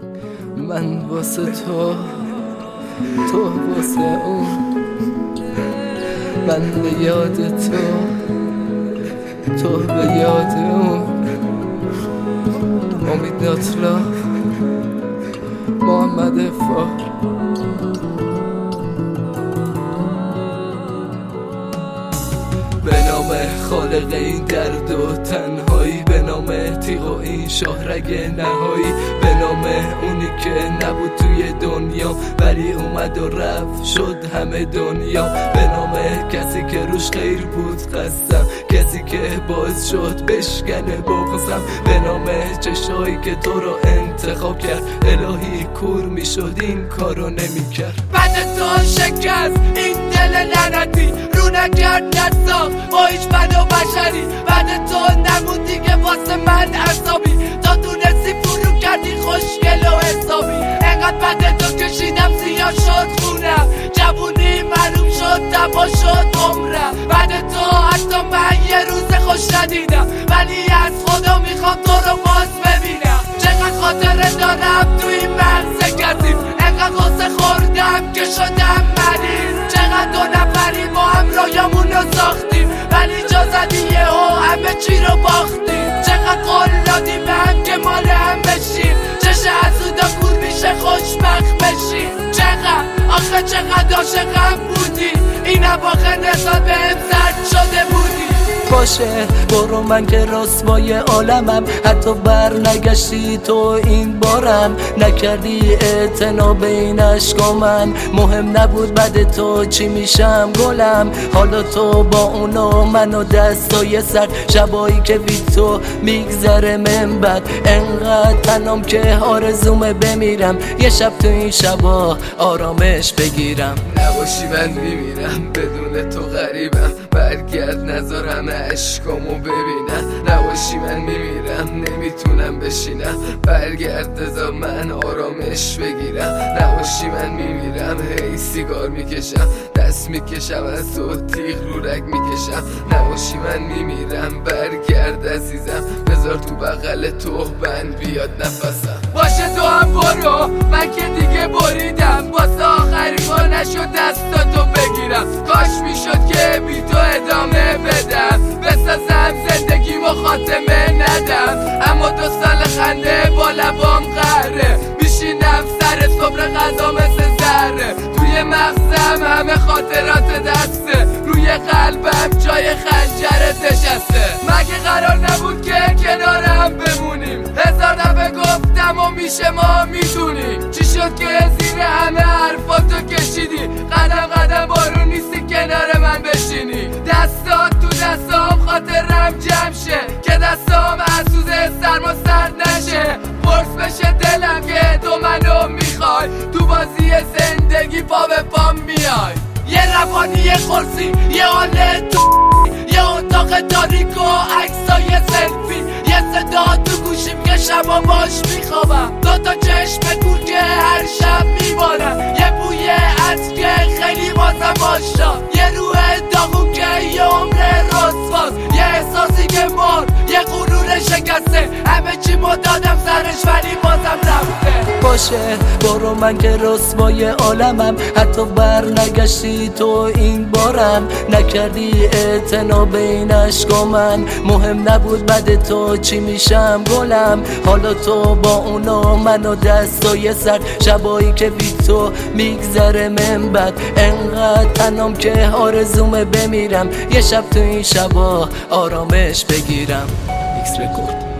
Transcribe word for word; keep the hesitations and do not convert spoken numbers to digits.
من واسه تو، تو واسه اون، من به یاد تو، تو به یاد اون. امید اطلاف، محمد افا. به نام خالق این درد و تنهایی، به نام تیغ و این شاهرگ نهایی، به نام اونی که نبود توی دنیا ولی اومد و رفت شد همه دنیا، به نام کسی که روش خیر بود قسم، کسی که باعث شد بشکنه بغضم، به نام چشایی که تو رو انتخاب کرد، الهی کور میشد این کارو نمیکرد. بعد تو شکست این دل لعنتی، رو نکرد نساخت با هیچ بنا بشری، بعد تو نمون دیگه واسه من عصابی، تا تونستی فرو کردی خوشگل و حسابی، انقدر بعد تو کشیدم زیاد شد خونم، جوونی معلوم شد تبا شد عمرم، بعد تو حتی من یه روز خوش ندیدم، ولی از خدا میخوام تو رو باز ببینم. چقدر خاطره دارم توی این مغز کسی، انقدر غصه خوردم که شدم مریض، چقدر دو نفری با هم رایمون رو ساختیم، ولی جا زدی یه ها همه چی رو باختیم، چقدر قول دادیم هم که مال هم بشیم، چشه حسودا کور میشه خوشبخت بشیم، چقدر آخه چقدر عاشقم بودی، این اواخر نسبت بهم زرد شده بودی. باشه برو من که رسوای عالمم، حتی بر نگشتی تو این بارم، نکردی اعتنا به این عشقا من، مهم نبود بعد تو چی میشم گلم، حالا تو با اونا منو دستای سر، شبایی که بی تو میگذره من بد، انقدر تنم که آرزومه بمیرم، یه شب تو این شبا آرامش بگیرم. نباشی من میمیرم بدون تو غریبم، برگرد نذارم عشقامو ببینم، نباشی من میمیرم نمیتونم بشینم، برگرد ازا من آرامش بگیرم، نباشی من میمیرم هی سیگار میکشم، دست میکشم از تو تیغ رو رگ میکشم، نباشی من میمیرم برگرد عزیزم، بذار تو بغل تو بند بیاد نفسم. باشه تو هم برو من که دیگه بریدم، واسه آخری بار نشد دستاتو بگیرم، کاش میشد که بی تو ادامه بدم، بسازم زندگیمو خاتمه ندم، اما دو سال خنده با لبام قهره، میشینم سر صبر غذا مثل ذره، توی مغزم همه خاطرات دسته، روی قلبم جای خنجرت نشسته، مگه قرار نبود که کنارم بمونیم، هزار دفعه گفتم و میشه ما میدونیم، چی شد که زیر همه حرفاتو کشیدی، قدم قدم بارون نیستی کنار من بشینی، دستات تو دستام خاطرم جمع شه، که دستام عسوزه سرما سرد نشه، برس بشه دلم که تو منو میخوای، تو بازی زندگی پا به پام میای، یه روانی یه خورسی یه حال تو، یه اتاق تاریک و عکسای سلفی، یه صدا تو گوشیم که شبا باش میخوابم، دو تا چشم کور که هر شب میبارم، یه بوی عطر که خیلی بازم آشنا، یه روح داغون که یه عمر رسواست، یه احساسی که مر یه غرور شکسته، همه چی ما دادم سرش ولی بازم رفته. باشه برو من که رسوای عالمم، حتی بر نگشتی تو این بارم، نکردی اعتنا به این عشقا من، مهم نبود بعد تو چی میشم گلم، حالا تو با اونا منو دستای سر، شبایی که بی تو میگذره من بد، انقدر تنم که آرزومه بمیرم، یه شب تو این شبا آرامش بگیرم. ایکس رکورد.